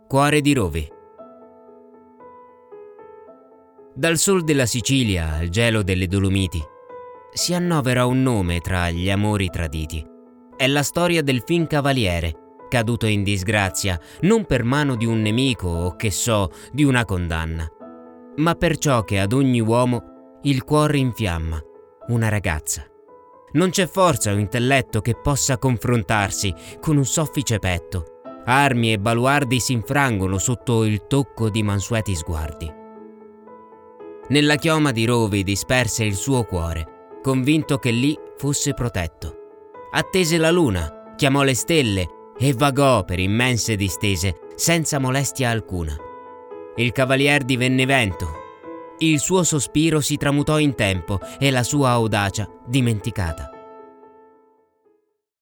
Cuore di Rovi. Dal sol della Sicilia al gelo delle Dolomiti si annovera un nome tra gli amori traditi. È la storia del fin cavaliere, caduto in disgrazia non per mano di un nemico o che so, di una condanna, ma per ciò che ad ogni uomo il cuore infiamma, una ragazza. Non c'è forza o intelletto che possa confrontarsi con un soffice petto. Armi e baluardi si infrangono sotto il tocco di mansueti sguardi. Nella chioma di Rovi disperse il suo cuore, convinto che lì fosse protetto. Attese la luna, chiamò le stelle e vagò per immense distese senza molestia alcuna. Il cavalier divenne vento. Il suo sospiro si tramutò in tempo e la sua audacia dimenticata.